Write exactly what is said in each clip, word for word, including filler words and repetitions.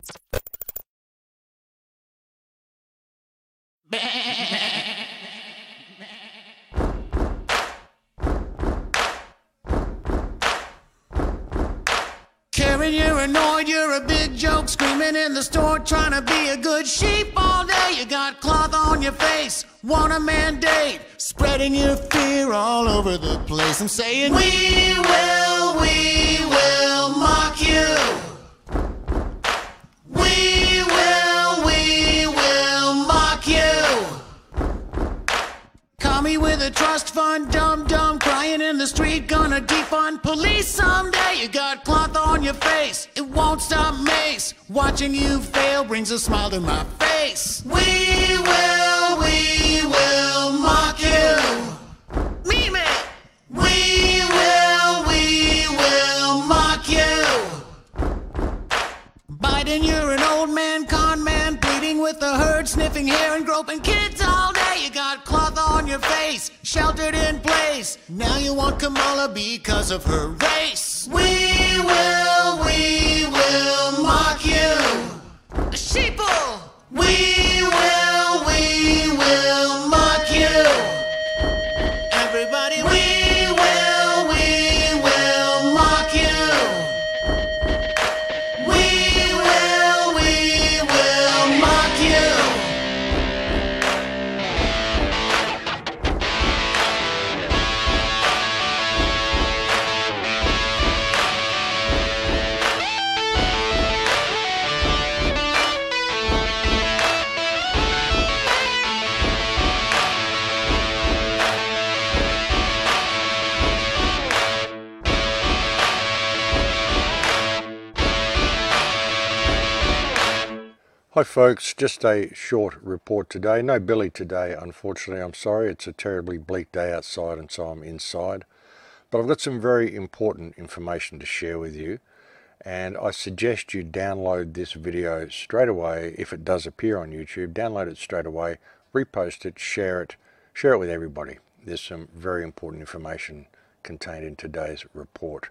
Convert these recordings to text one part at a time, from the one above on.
Karen, you're annoyed, you're a big joke, screaming in the store, trying to be a good sheep all day. You got cloth on your face, want a mandate, spreading your fear all over the place. I'm saying, we will, we will mock you. We will, we will mock you. Call me with a trust fund, dumb dumb, crying in the street, gonna defund police someday. You got cloth on your face, it won't stop Mace. Watching you fail brings a smile to my face. We will, we will mock you. Me, me. We will, we will mock you. Biden, you're an old man, con man, pleading with the herd, sniffing hair and groping kids all day. You got cloth on your face, sheltered in place. Now you want Kamala because of her race. We will, we will mock you. Sheeple. We will, we will mock you. Everybody, we will, we will mock you. We will, we will mock you. Hi folks, just a short report today. No Billy today, unfortunately. I'm sorry, it's a terribly bleak day outside and so I'm inside. But I've got some very important information to share with you, and I suggest you download this video straight away. If it does appear on YouTube, download it straight away, repost it, share it, share it with everybody. There's some very important information contained in today's report.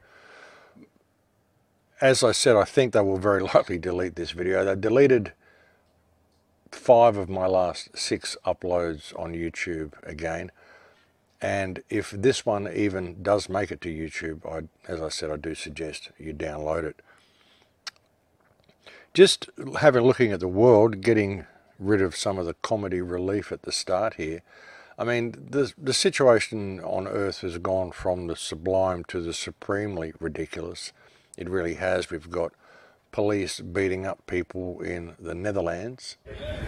As I said, I think they will very likely delete this video. They deleted five of my last six uploads on YouTube again, and if this one even does make it to YouTube, I, as I said, I do suggest you download it. Just having looking at the world, getting rid of some of the comedy relief at the start here. I mean, the, the situation on Earth has gone from the sublime to the supremely ridiculous. It really has. We've got police beating up people in the Netherlands.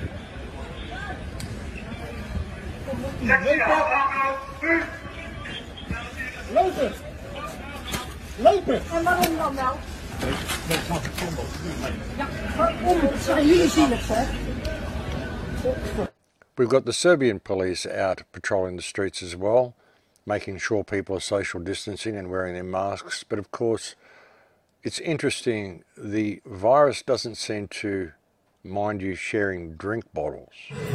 Lopen! Lopen! En waarom dan nou? Ja, waarom? Jullie zien het, hè? We've got the Serbian police out patrolling the streets as well, making sure people are social distancing and wearing their masks. But of course, it's interesting, the virus doesn't seem to mind you sharing drink bottles.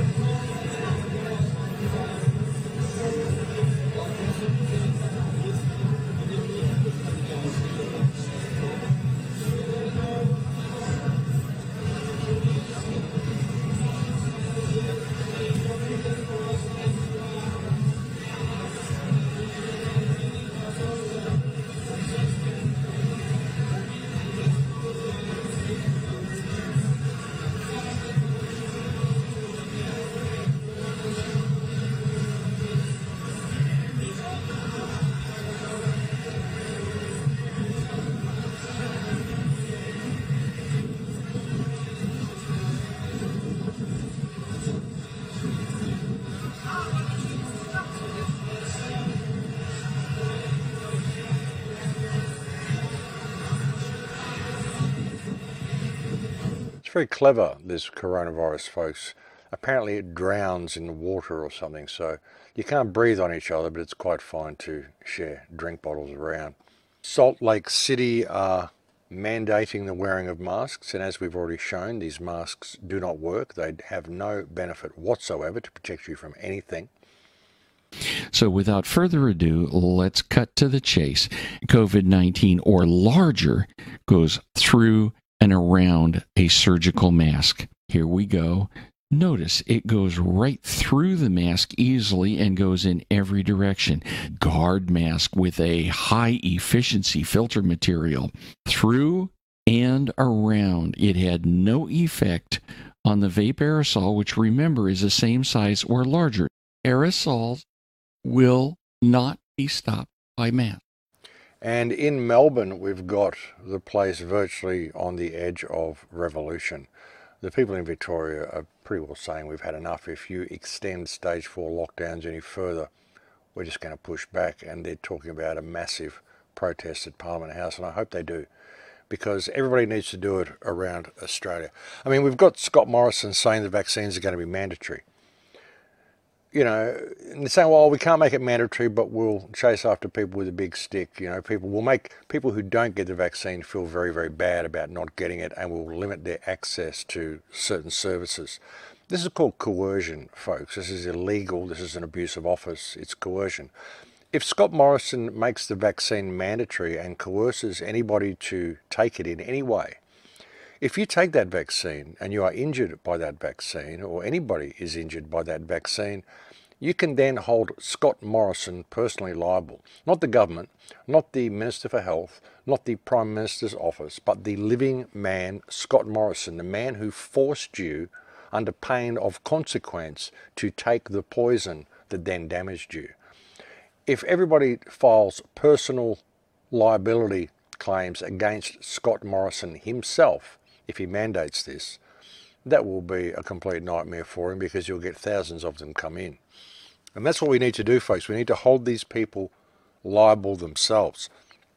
Very clever, this coronavirus, folks. Apparently it drowns in the water or something, so you can't breathe on each other, but it's quite fine to share drink bottles around. Salt Lake City are mandating the wearing of masks, and as we've already shown, these masks do not work. They have no benefit whatsoever to protect you from anything. So without further ado, let's cut to the chase. COVID nineteen, or larger, goes through and around a surgical mask. Here we go. Notice it goes right through the mask easily and goes in every direction. Guard mask with a high efficiency filter material. Through and around. It had no effect on the vape aerosol, which remember is the same size or larger. Aerosols will not be stopped by masks. And in Melbourne, we've got the place virtually on the edge of revolution. The people in Victoria are pretty well saying we've had enough. If you extend stage four lockdowns any further, we're just going to push back. And they're talking about a massive protest at Parliament House, and I hope they do, because everybody needs to do it around Australia. I mean, we've got Scott Morrison saying the vaccines are going to be mandatory. You know, and they're saying, well, we can't make it mandatory, but we'll chase after people with a big stick. You know, people will make people who don't get the vaccine feel very, very bad about not getting it, and will limit their access to certain services. This is called coercion, folks. This is illegal. This is an abuse of office. It's coercion. If Scott Morrison makes the vaccine mandatory and coerces anybody to take it in any way, if you take that vaccine and you are injured by that vaccine, or anybody is injured by that vaccine, you can then hold Scott Morrison personally liable. Not the government, not the Minister for Health, not the Prime Minister's office, but the living man, Scott Morrison, the man who forced you under pain of consequence to take the poison that then damaged you. If everybody files personal liability claims against Scott Morrison himself, if he mandates this, that will be a complete nightmare for him, because you'll get thousands of them come in. And that's what we need to do, folks. We need to hold these people liable themselves.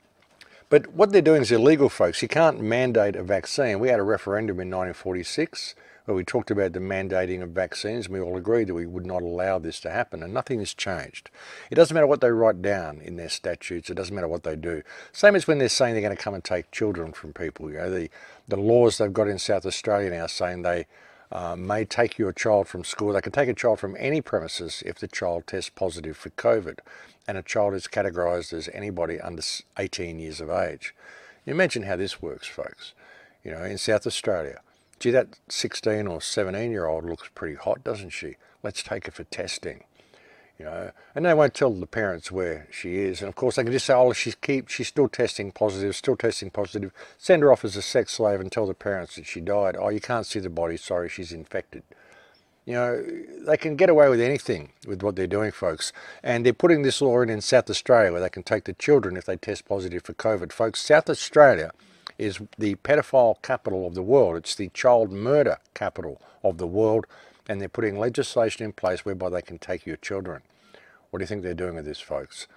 But what they're doing is illegal, folks. You can't mandate a vaccine. We had a referendum in nineteen forty-six where we talked about the mandating of vaccines, and we all agreed that we would not allow this to happen, and nothing has changed. It doesn't matter what they write down in their statutes. It doesn't matter what they do. Same as when they're saying they're going to come and take children from people. You know, the, the laws they've got in South Australia now saying they uh, may take your child from school. They can take a child from any premises if the child tests positive for COVID, and a child is categorised as anybody under eighteen years of age. You imagine how this works, folks. You know, in South Australia, gee, that sixteen or seventeen year old looks pretty hot, doesn't she? Let's take her for testing. You know, and they won't tell the parents where she is. And of course they can just say, oh, she's keep she's still testing positive, still testing positive. Send her off as a sex slave and tell the parents that she died. Oh, you can't see the body, sorry, she's infected. You know, they can get away with anything with what they're doing, folks. And they're putting this law in in South Australia where they can take the children if they test positive for COVID. Folks, South Australia is the pedophile capital of the world. It's the child murder capital of the world, and they're putting legislation in place whereby they can take your children. What do you think they're doing with this, folks?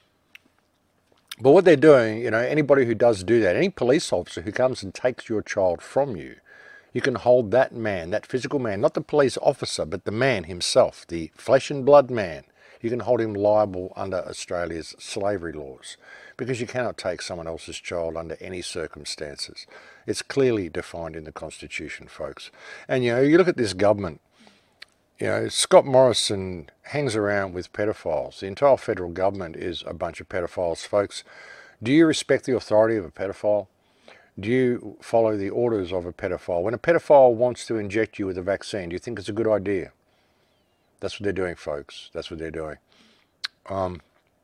But what they're doing, you know, anybody who does do that, any police officer who comes and takes your child from you, you can hold that man, that physical man, not the police officer, but the man himself, the flesh and blood man, you can hold him liable under Australia's slavery laws, because you cannot take someone else's child under any circumstances. It's clearly defined in the Constitution, folks. And, you know, you look at this government, you know, Scott Morrison hangs around with pedophiles. The entire federal government is a bunch of pedophiles, folks. Do you respect the authority of a pedophile? Do you follow the orders of a pedophile? When a pedophile wants to inject you with a vaccine, do you think it's a good idea? That's what they're doing, folks. That's what they're doing. Um,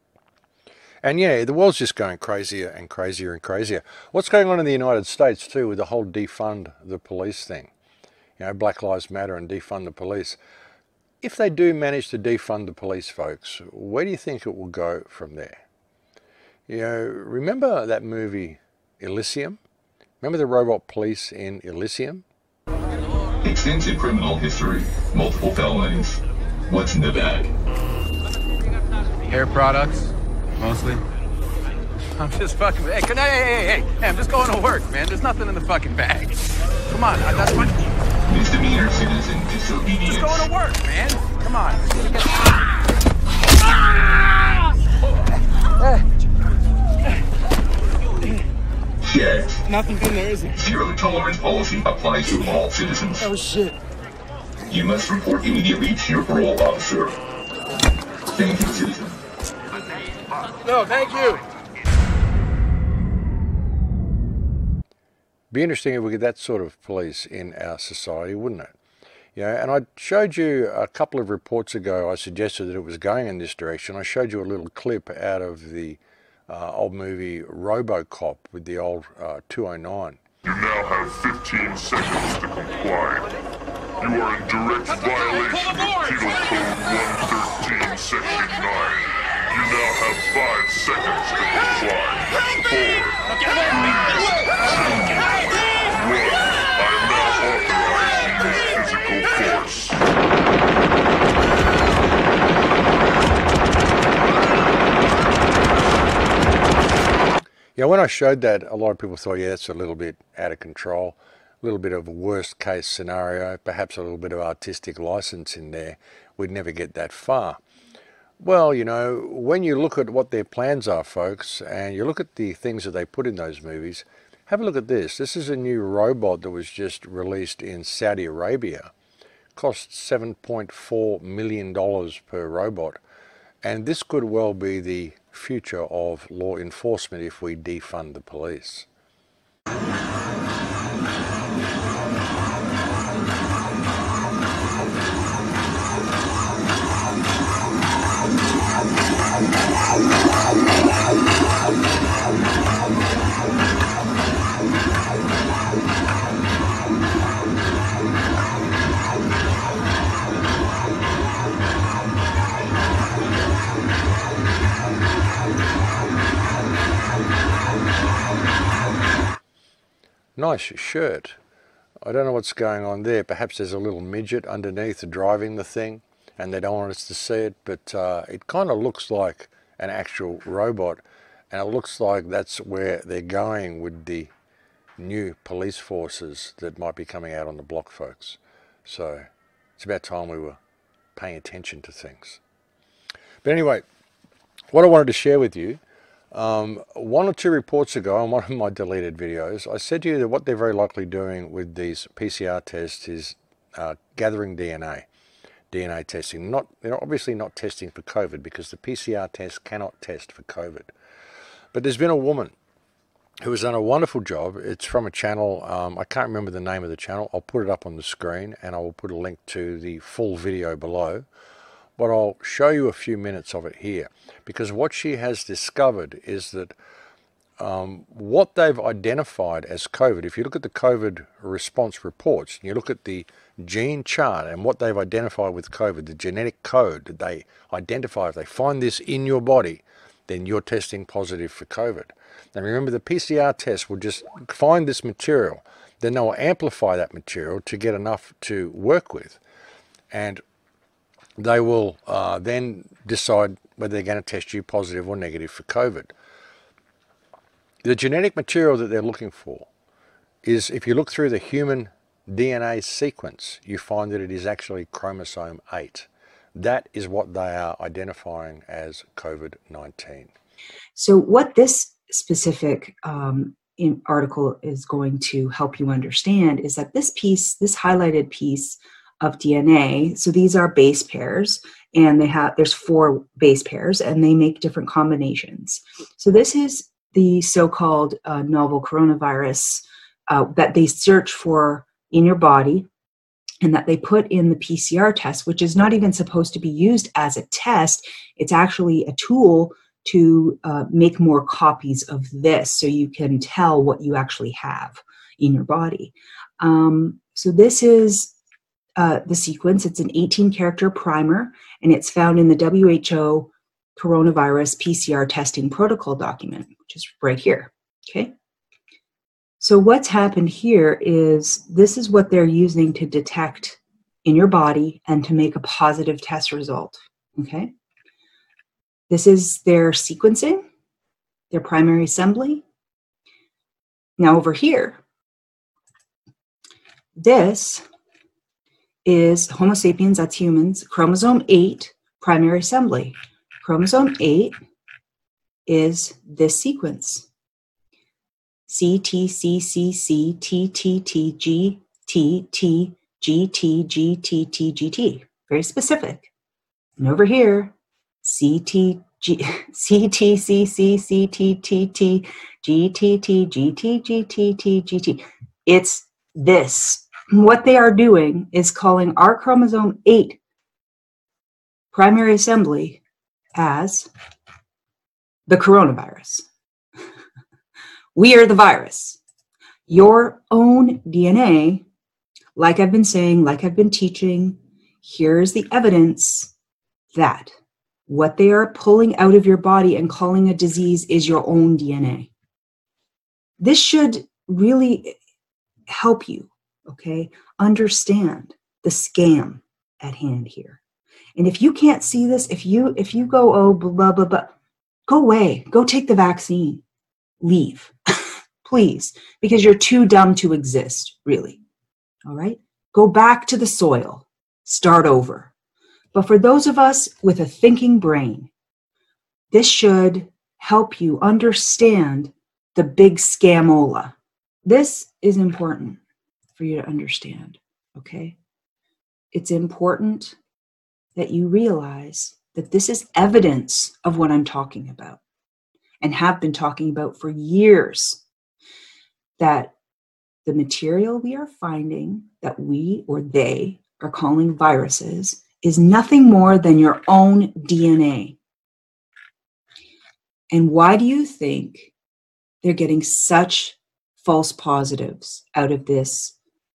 and yeah, the world's just going crazier and crazier and crazier. What's going on in the United States too with the whole defund the police thing? You know, Black Lives Matter and defund the police. If they do manage to defund the police, folks, where do you think it will go from there? You know, remember that movie Elysium? Remember the robot police in Elysium? Extensive criminal history, multiple felonies. What's in the bag? Hair products, mostly. I'm just fucking. Hey, can I, hey, hey, hey, hey! I'm just going to work, man. There's nothing in the fucking bag. Come on, I, that's what. Misdemeanor citizen disobedience. Just going to work, man. Come on. Checked. Nothing in there, is it? Zero tolerance policy applies to all citizens. Oh, shit. You must report immediately to your parole officer. Thank you, citizen. No, thank you. Be interesting if we get that sort of police in our society, wouldn't it? You know, and I showed you a couple of reports ago, I suggested that it was going in this direction. I showed you a little clip out of the uh, old movie RoboCop with the old uh, two oh nine. You now have fifteen seconds to comply. You are in direct violation of Penal Code one thirteen, Section nine. You now have five seconds to comply. Four, three, two, one. I am now authorized to use physical force. Yeah, when I showed that, a lot of people thought, yeah, that's a little bit out of control, a little bit of a worst case scenario, perhaps a little bit of artistic license in there. We'd never get that far. Well, you know, when you look at what their plans are, folks, and you look at the things that they put in those movies, have a look at this. This is a new robot that was just released in Saudi Arabia. Cost seven point four million dollars per robot. And this could well be the future of law enforcement if we defund the police. Nice shirt. I don't know what's going on there. Perhaps there's a little midget underneath driving the thing and they don't want us to see it, but uh, it kind of looks like an actual robot, and it looks like that's where they're going with the new police forces that might be coming out on the block, folks. So it's about time we were paying attention to things. But anyway, what I wanted to share with you, Um, one or two reports ago on one of my deleted videos, I said to you that what they're very likely doing with these P C R tests is uh, gathering D N A, D N A testing. Not, they're obviously not testing for COVID because the P C R test cannot test for COVID. But there's been a woman who has done a wonderful job. It's from a channel, um, I can't remember the name of the channel. I'll put it up on the screen and I will put a link to the full video below. But I'll show you a few minutes of it here, because what she has discovered is that um, what they've identified as COVID, if you look at the COVID response reports, and you look at the gene chart and what they've identified with COVID, the genetic code that they identify, if they find this in your body, then you're testing positive for COVID. Now remember, the P C R test will just find this material, then they will amplify that material to get enough to work with. And they will uh, then decide whether they're going to test you positive or negative for COVID. The genetic material that they're looking for is, if you look through the human D N A sequence, you find that it is actually chromosome eight. That is what they are identifying as COVID nineteen. So what this specific um, in article is going to help you understand is that this piece, this highlighted piece of D N A, so these are base pairs, and they have, there's four base pairs, and they make different combinations. So this is the so-called uh, novel coronavirus uh, that they search for in your body, and that they put in the P C R test, which is not even supposed to be used as a test. It's actually a tool to uh, make more copies of this, so you can tell what you actually have in your body. Um, so this is Uh, the sequence. It's an eighteen character primer, and it's found in the W H O coronavirus P C R testing protocol document, which is right here. Okay. So what's happened here is this is what they're using to detect in your body and to make a positive test result. Okay. This is their sequencing, their primary assembly. Now over here, this is Homo sapiens, that's humans, chromosome eight, primary assembly. Chromosome eight is this sequence. C, T, C, C, C, T, T, T, G, T, T, G, T, G, T, T, G, T. Very specific. And over here, C, T, G, C, T, C, C, C, T, T, T, G, T, T, G, T, G, T, T, G, T. It's this. What they are doing is calling our chromosome eight primary assembly as the coronavirus. We are the virus. Your own D N A, like I've been saying, like I've been teaching, here's the evidence that what they are pulling out of your body and calling a disease is your own D N A. This should really help you, okay, understand the scam at hand here. And if you can't see this, if you if you go, oh, blah, blah, blah, go away. Go take the vaccine. Leave, please, because you're too dumb to exist, really. All right? Go back to the soil. Start over. But for those of us with a thinking brain, this should help you understand the big scamola. This is important for you to understand, okay? It's important that you realize that this is evidence of what I'm talking about and have been talking about for years, that the material we are finding that we or they are calling viruses is nothing more than your own D N A. And why do you think they're getting such false positives out of this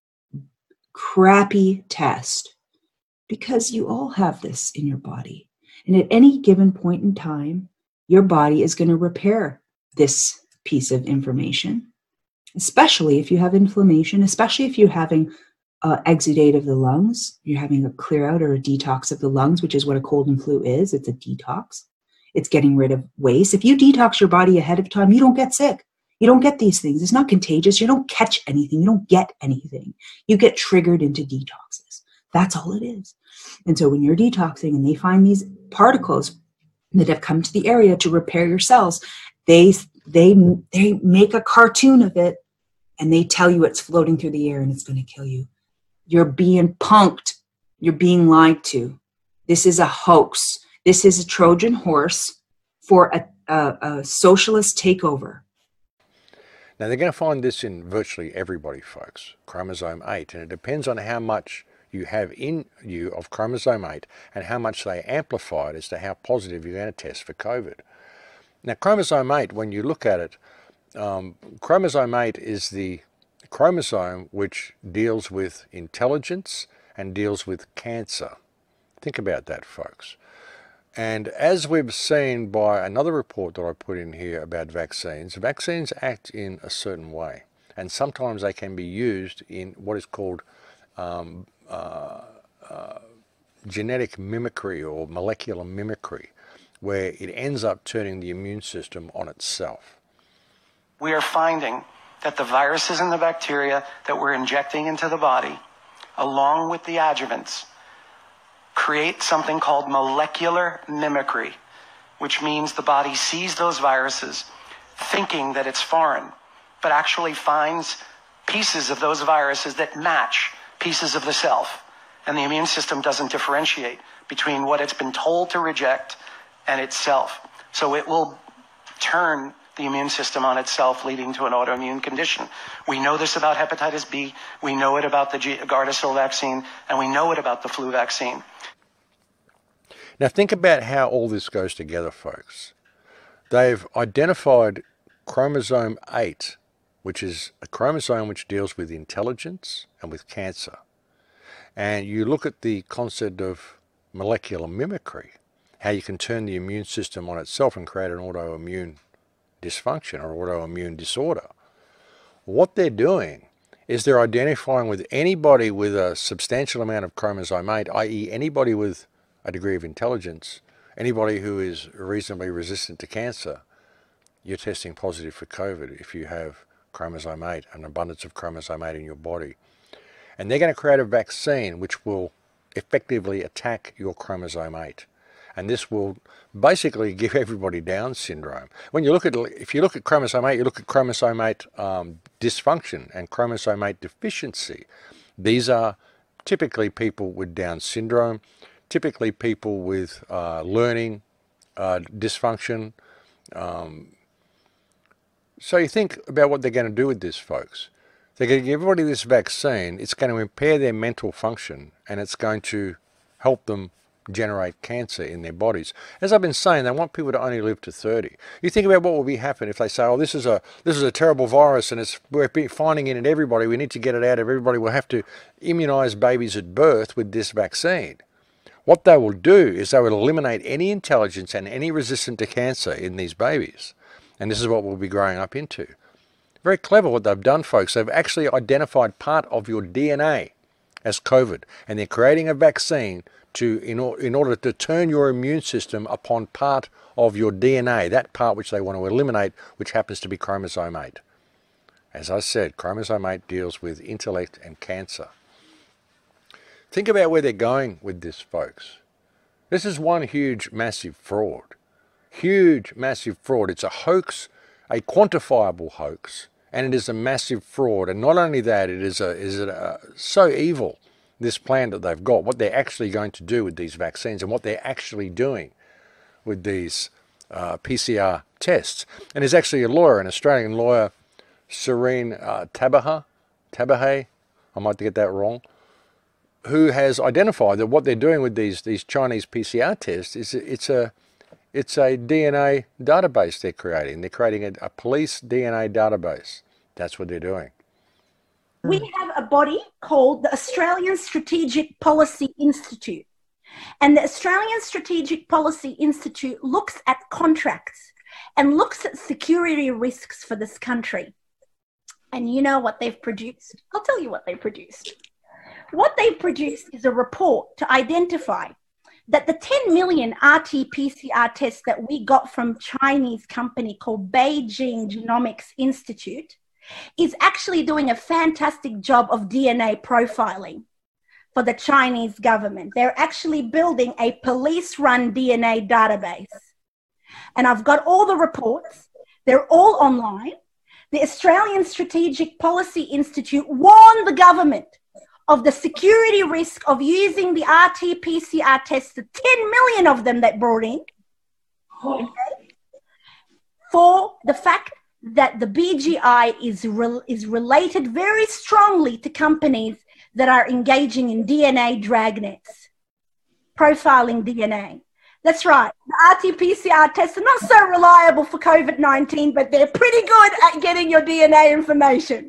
crappy test? Because you all have this in your body. And at any given point in time, your body is going to repair this piece of information, especially if you have inflammation, especially if you're having uh, exudate of the lungs, you're having a clear out or a detox of the lungs, which is what a cold and flu is. It's a detox. It's getting rid of waste. If you detox your body ahead of time, you don't get sick. You don't get these things. It's not contagious. You don't catch anything. You don't get anything. You get triggered into detoxes. That's all it is. And so when you're detoxing and they find these particles that have come to the area to repair your cells, they they they make a cartoon of it and they tell you it's floating through the air and it's going to kill you. You're being punked. You're being lied to. This is a hoax. This is a Trojan horse for a, a, a socialist takeover. Now, they're going to find this in virtually everybody, folks, chromosome eight, and it depends on how much you have in you of chromosome eight and how much they amplify it as to how positive you're going to test for COVID. Now, chromosome eight, when you look at it, um, chromosome eight is the chromosome which deals with intelligence and deals with cancer. Think about that, folks. And as we've seen by another report that I put in here about vaccines, vaccines act in a certain way. And sometimes they can be used in what is called um, uh, uh, genetic mimicry or molecular mimicry, where it ends up turning the immune system on itself. We are finding that the viruses and the bacteria that we're injecting into the body, along with the adjuvants, create something called molecular mimicry, which means the body sees those viruses thinking that it's foreign, but actually finds pieces of those viruses that match pieces of the self. And the immune system doesn't differentiate between what it's been told to reject and itself. So it will turn the immune system on itself, leading to an autoimmune condition. We know this about hepatitis B, we know it about the Gardasil vaccine, and we know it about the flu vaccine. Now think about how all this goes together, folks. They've identified chromosome eight, which is a chromosome which deals with intelligence and with cancer. And you look at the concept of molecular mimicry, how you can turn the immune system on itself and create an autoimmune dysfunction or autoimmune disorder. What they're doing is they're identifying with anybody with a substantial amount of chromosome eight, that is anybody with a degree of intelligence, anybody who is reasonably resistant to cancer, you're testing positive for COVID if you have chromosome eight, an abundance of chromosome eight in your body. And they're going to create a vaccine which will effectively attack your chromosome eight. And this will basically give everybody Down syndrome. When you look at, if you look at chromosome eight, you look at chromosome eight um, dysfunction and chromosome eight deficiency. These are typically people with Down syndrome, typically people with uh, learning uh, dysfunction. Um, so you think about what they're going to do with this, folks. They're going to give everybody this vaccine. It's going to impair their mental function, and it's going to help them generate cancer in their bodies. As I've been saying, they want people to only live to thirty. You think about what will be happen if they say, oh, this is a this is a terrible virus and it's we're finding it in everybody. We need to get it out of everybody. We'll have to immunize babies at birth with this vaccine. What they will do is they will eliminate any intelligence and any resistance to cancer in these babies. And this is what we'll be growing up into. Very clever what they've done, folks. They've actually identified part of your D N A as COVID, and they're creating a vaccine to in, or, in order to turn your immune system upon part of your D N A, that part which they want to eliminate, which happens to be chromosome eight. As I said, chromosome eight deals with intellect and cancer. Think about where they're going with this, folks. This is one huge, massive fraud. Huge, massive fraud. It's a hoax, a quantifiable hoax, and it is a massive fraud. And not only that, it is a, is a, uh, so evil, this plan that they've got, what they're actually going to do with these vaccines and what they're actually doing with these uh, P C R tests. And there's actually a lawyer, an Australian lawyer, Serene uh, Tabaha, Tabahay, I might get that wrong, who has identified that what they're doing with these these Chinese P C R tests is it's a it's a D N A database they're creating. They're creating a, a police D N A database. That's what they're doing. We have a body called the Australian Strategic Policy Institute. And the Australian Strategic Policy Institute looks at contracts and looks at security risks for this country. And you know what they've produced? I'll tell you what they produced. What they've produced is a report to identify that the ten million R T P C R tests that we got from Chinese company called Beijing Genomics Institute is actually doing a fantastic job of D N A profiling for the Chinese government. They're actually building a police-run D N A database. And I've got all the reports. They're all online. The Australian Strategic Policy Institute warned the government of the security risk of using the R T P C R tests, the ten million of them that brought in, okay, for the fact that the B G I is, re- is related very strongly to companies that are engaging in D N A dragnets, profiling D N A. That's right. The R T P C R tests are not so reliable for COVID nineteen, but they're pretty good at getting your D N A information.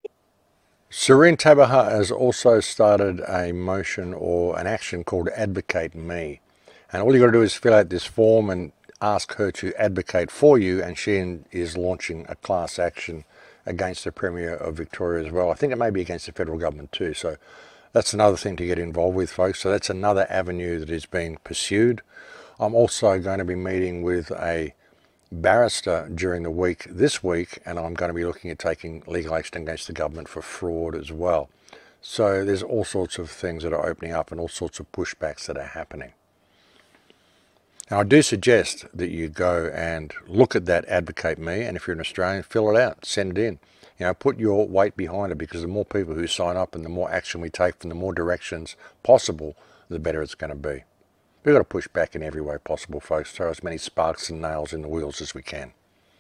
Serene Tabaha has also started a motion or an action called Advocate Me. And all you've got to do is fill out this form and ask her to advocate for you, and she is launching a class action against the Premier of Victoria as well. I think it may be against the federal government too. So that's another thing to get involved with, folks. So that's another avenue that is being pursued. I'm also going to be meeting with a barrister during the week this week, and I'm going to be looking at taking legal action against the government for fraud as well. So there's all sorts of things that are opening up and all sorts of pushbacks that are happening. Now, I do suggest that you go and look at that Advocate Me, and if you're an Australian, fill it out, send it in. You know, put your weight behind it, because the more people who sign up and the more action we take from the more directions possible, the better it's going to be. We've got to push back in every way possible, folks, throw as many sparks and nails in the wheels as we can.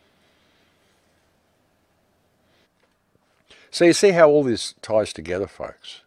So you see how all this ties together, folks.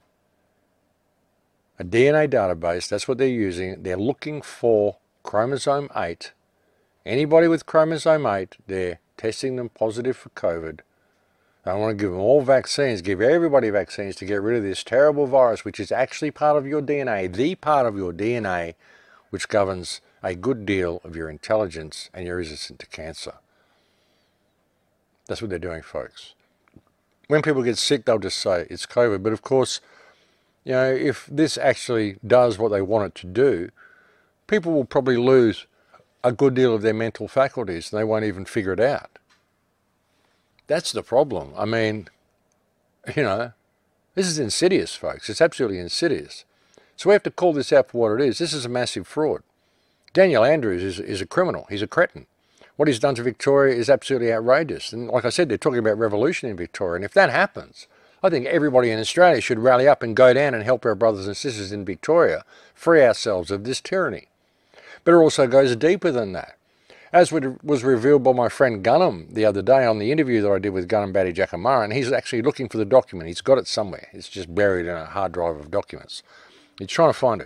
A D N A database, that's what they're using. They're looking for chromosome eight. Anybody with chromosome eight, they're testing them positive for COVID. They want to give them all vaccines, give everybody vaccines to get rid of this terrible virus, which is actually part of your D N A, the part of your D N A which governs a good deal of your intelligence and your resistance to cancer. That's what they're doing, folks. When people get sick, they'll just say it's COVID. But of course, you know, if this actually does what they want it to do, people will probably lose a good deal of their mental faculties and they won't even figure it out. That's the problem. I mean, you know, this is insidious, folks. It's absolutely insidious. So we have to call this out for what it is. This is a massive fraud. Daniel Andrews is, is a criminal. He's a cretin. What he's done to Victoria is absolutely outrageous. And like I said, they're talking about revolution in Victoria. And if that happens, I think everybody in Australia should rally up and go down and help our brothers and sisters in Victoria free ourselves of this tyranny. But it also goes deeper than that. as was revealed by my friend Gunham the other day on the interview that I did with Gunham Batty Jackamara, and he's actually looking for the document. He's got it somewhere. It's just buried in a hard drive of documents. He's trying to find it.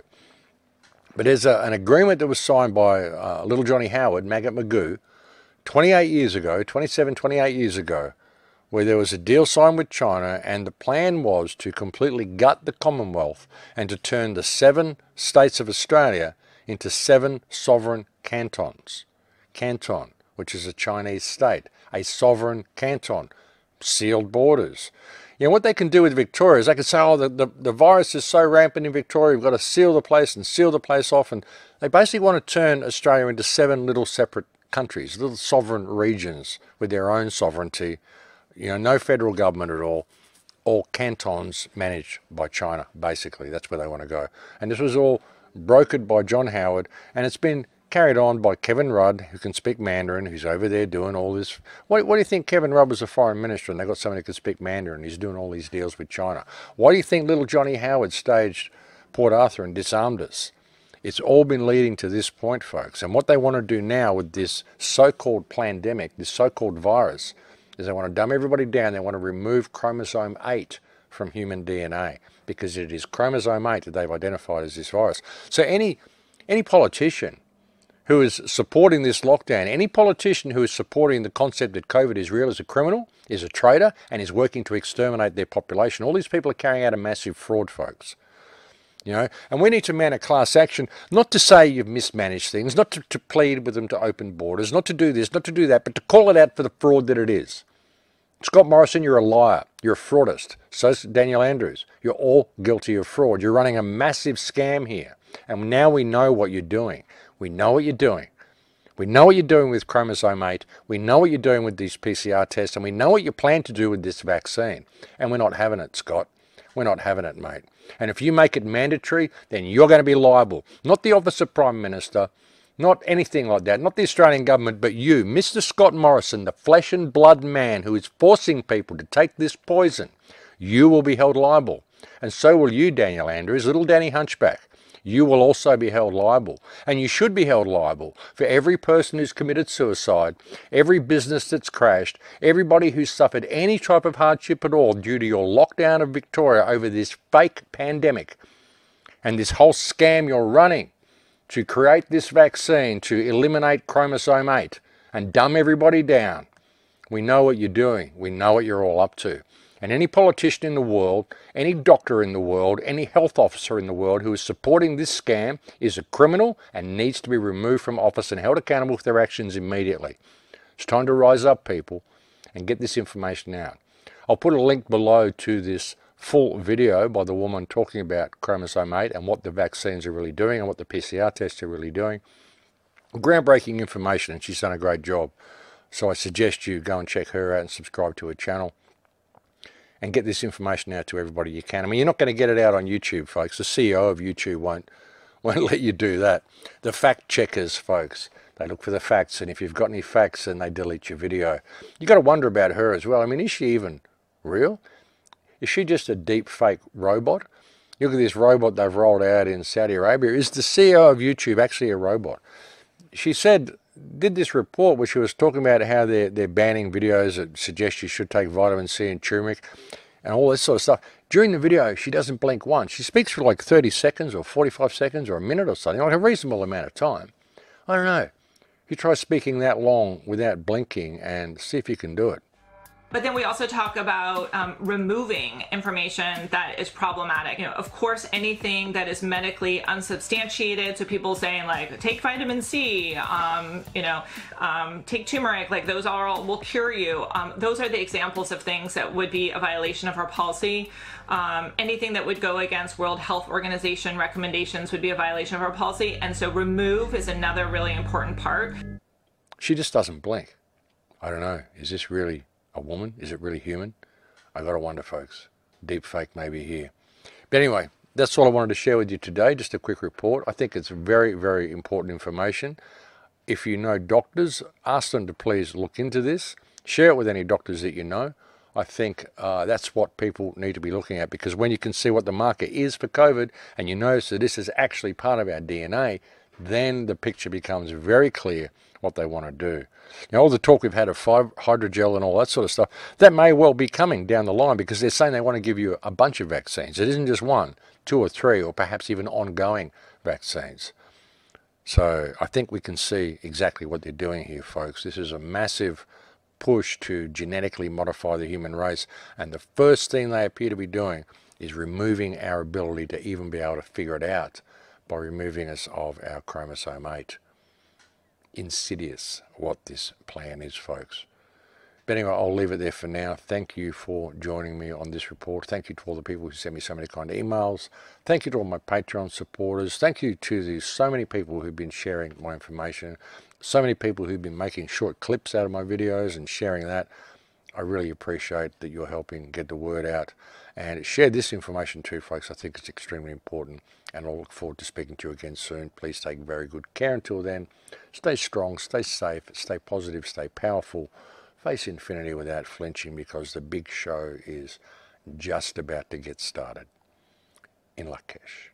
But there's a, an agreement that was signed by uh, little Johnny Howard, Maggot Magoo, twenty-eight years ago, twenty-seven, twenty-eight years ago, where there was a deal signed with China, and the plan was to completely gut the Commonwealth and to turn the seven states of Australia into seven sovereign cantons. Canton, which is a Chinese state, a sovereign canton, sealed borders. You know, what they can do with Victoria is they can say, oh, the, the, the virus is so rampant in Victoria, we've got to seal the place and seal the place off. And they basically want to turn Australia into seven little separate countries, little sovereign regions with their own sovereignty. You know, no federal government at all. All cantons managed by China, basically. That's where they want to go. And this was all brokered by John Howard, and it's been carried on by Kevin Rudd, who can speak Mandarin, who's over there doing all this. What, what do you think Kevin Rudd was a foreign minister and they got someone who could speak Mandarin, he's doing all these deals with China? Why do you think little Johnny Howard staged Port Arthur and disarmed us? It's all been leading to this point, folks. And what they want to do now with this so-called pandemic, this so-called virus, is they want to dumb everybody down. They want to remove chromosome eight from human D N A because it is chromosome eight that they've identified as this virus. So any any politician who is supporting this lockdown, any politician who is supporting the concept that COVID is real is a criminal, is a traitor, and is working to exterminate their population. All these people are carrying out a massive fraud, folks. You know, and we need to mount a class action, not to say you've mismanaged things, not to, to plead with them to open borders, not to do this, not to do that, but to call it out for the fraud that it is. Scott Morrison, you're a liar. You're a fraudist. So's Daniel Andrews. You're all guilty of fraud. You're running a massive scam here. And now we know what you're doing. We know what you're doing. We know what you're doing with chromosome eight. We know what you're doing with these P C R tests. And we know what you plan to do with this vaccine. And we're not having it, Scott. We're not having it, mate. And if you make it mandatory, then you're going to be liable. Not the Office of Prime Minister, not anything like that, not the Australian government, but you, Mister Scott Morrison, the flesh and blood man who is forcing people to take this poison. You will be held liable. And so will you, Daniel Andrews, little Danny Hunchback. You will also be held liable. And you should be held liable for every person who's committed suicide, every business that's crashed, everybody who's suffered any type of hardship at all due to your lockdown of Victoria over this fake pandemic and this whole scam you're running to create this vaccine to eliminate chromosome eight and dumb everybody down. We know what you're doing. We know what you're all up to. And any politician in the world, any doctor in the world, any health officer in the world who is supporting this scam is a criminal and needs to be removed from office and held accountable for their actions immediately. It's time to rise up, people, and get this information out. I'll put a link below to this full video by the woman talking about chromosome eight and what the vaccines are really doing and what the P C R tests are really doing. Groundbreaking information, and she's done a great job. So I suggest you go and check her out and subscribe to her channel and get this information out to everybody you can. I mean, you're not going to get it out on YouTube, folks. The C E O of YouTube won't, won't let you do that. The fact checkers, folks, they look for the facts, and if you've got any facts, then they delete your video. You've got to wonder about her as well. I mean, is she even real? Is she just a deep fake robot? Look at this robot they've rolled out in Saudi Arabia. Is the C E O of YouTube actually a robot? She said, did this report where she was talking about how they're, they're banning videos that suggest you should take vitamin C and turmeric and all this sort of stuff. During the video, she doesn't blink once. She speaks for like thirty seconds or forty-five seconds or a minute or something, like a reasonable amount of time. I don't know. You try speaking that long without blinking and see if you can do it. But then we also talk about um, removing information that is problematic. You know, of course, anything that is medically unsubstantiated. So people saying like, take vitamin C, um, you know, um, take turmeric, like those are all will cure you. Um, those are the examples of things that would be a violation of our policy. Um, anything that would go against World Health Organization recommendations would be a violation of our policy. And so remove is another really important part. She just doesn't blink. I don't know. Is this really a woman? Is it really human? I gotta wonder, folks. Deep fake maybe here. But anyway, that's all I wanted to share with you today. Just a quick report. I think it's very, very important information. If you know doctors, ask them to please look into this. Share it with any doctors that you know. I think uh, that's what people need to be looking at, because when you can see what the market is for COVID and you notice that this is actually part of our D N A, then the picture becomes very clear what they want to do. Now, all the talk we've had of hydrogel and all that sort of stuff, that may well be coming down the line, because they're saying they want to give you a bunch of vaccines. It isn't just one, two or three, or perhaps even ongoing vaccines. So I think we can see exactly what they're doing here, folks. This is a massive push to genetically modify the human race, and the first thing they appear to be doing is removing our ability to even be able to figure it out by removing us of our chromosome eight. Insidious what this plan is, folks. But anyway, I'll leave it there for now. Thank you for joining me on this report. Thank you to all the people who sent me so many kind emails. Thank you to all my Patreon supporters. Thank you to the so many people who've been sharing my information. So many people who've been making short clips out of my videos and sharing that. I really appreciate that you're helping get the word out. And share this information too, folks. I think it's extremely important. And I'll look forward to speaking to you again soon. Please take very good care until then. Stay strong, stay safe, stay positive, stay powerful. Face infinity without flinching, because the big show is just about to get started. In Lakesh.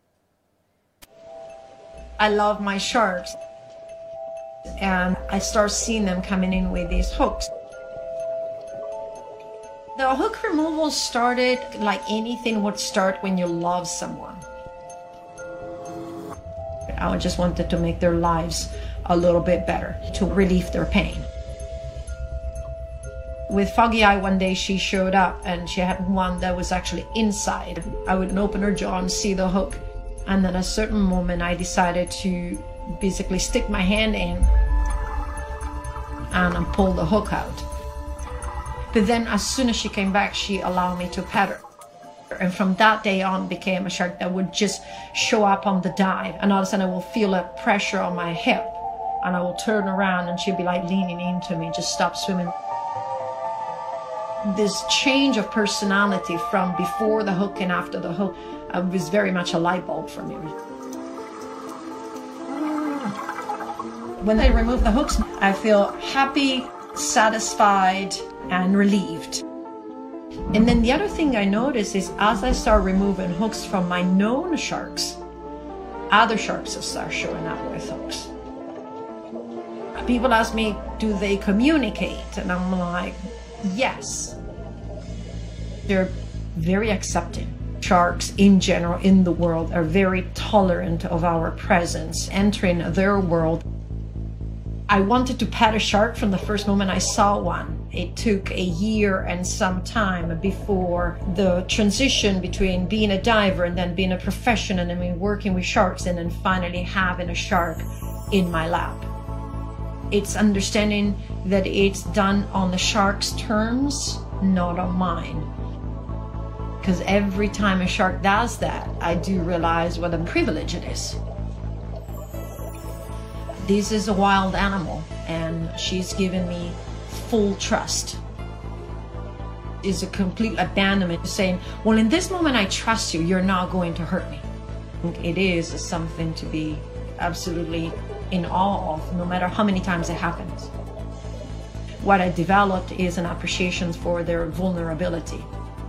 I love my sharks. And I start seeing them coming in with these hooks. The hook removal started like anything would start when you love someone. I just wanted to make their lives a little bit better, to relieve their pain. With Foggy Eye, one day she showed up and she had one that was actually inside. I would open her jaw and see the hook. And then at a certain moment I decided to basically stick my hand in and pull the hook out. But then as soon as she came back, she allowed me to pet her. And from that day on became a shark that would just show up on the dive. And all of a sudden I will feel a pressure on my hip. And I will turn around and she'd be like leaning into me, just stop swimming. This change of personality from before the hook and after the hook uh, was very much a light bulb for me. When I remove the hooks, I feel happy, satisfied, and relieved. And then the other thing I notice is as I start removing hooks from my known sharks, other sharks will start showing up with hooks. People ask me, do they communicate? And I'm like, yes. They're very accepting. Sharks in general in the world are very tolerant of our presence, entering their world. I wanted to pet a shark from the first moment I saw one. It took a year and some time before the transition between being a diver and then being a professional and then working with sharks and then finally having a shark in my lap. It's understanding that it's done on the shark's terms, not on mine. Because every time a shark does that, I do realize what a privilege it is. This is a wild animal, and she's given me full trust. It's a complete abandonment, saying, well, in this moment I trust you, you're not going to hurt me. It is something to be absolutely in awe of, no matter how many times it happens. What I developed is an appreciation for their vulnerability.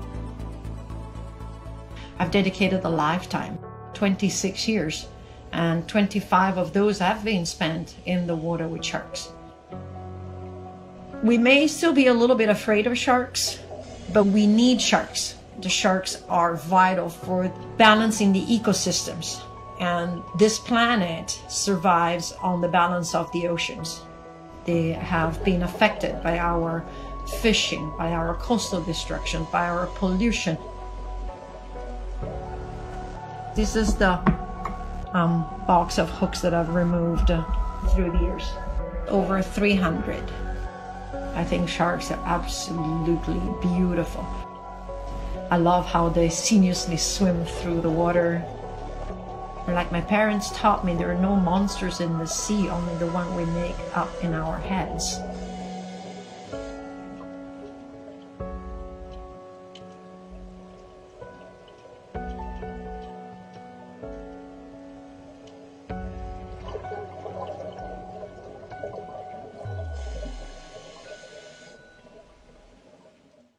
I've dedicated a lifetime, twenty-six years, and twenty-five of those have been spent in the water with sharks. We may still be a little bit afraid of sharks, but we need sharks. The sharks are vital for balancing the ecosystems, and this planet survives on the balance of the oceans. They have been affected by our fishing, by our coastal destruction, by our pollution. This is the um, box of hooks that I've removed uh, through the years. Over three hundred. I think sharks are absolutely beautiful. I love how they sinuously swim through the water. Like my parents taught me, there are no monsters in the sea, only the one we make up in our heads.